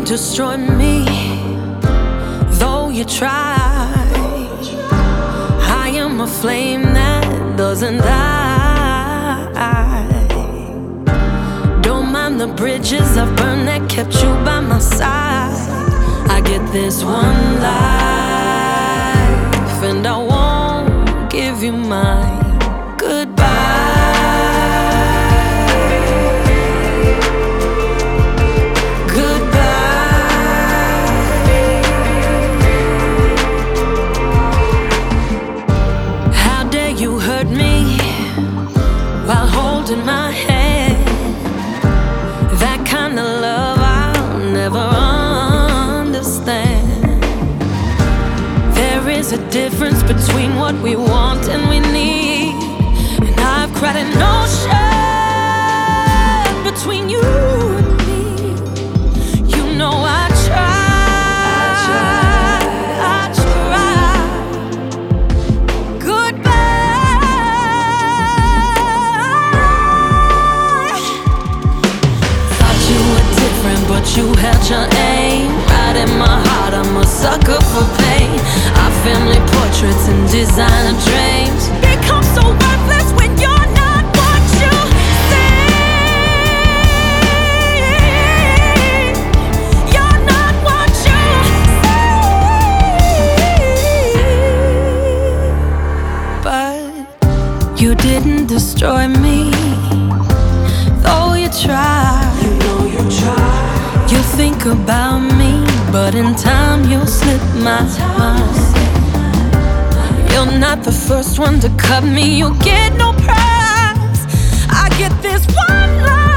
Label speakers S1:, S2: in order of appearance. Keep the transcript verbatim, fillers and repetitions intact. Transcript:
S1: destroy me, though you try. I am a flame that doesn't die. Don't mind the bridges I've burned that kept you by my side. I get this one life, and I won't give you mine. Goodbye. You hurt me while holding my hand. That kind of love I'll never understand. There is a difference between what we want and we need, and I've cried an ocean between you and me. You know I tried. But you held your aim right in my heart. I'm a sucker for pain. Our family portraits and designer dreams become so worthless when you're not what you say. You're not what you say. But you didn't destroy me, though you tried. You know you tried. You think about me, but in time you'll slip my mind. You're not the first one to cut me, you'll get no prize. I get this one life.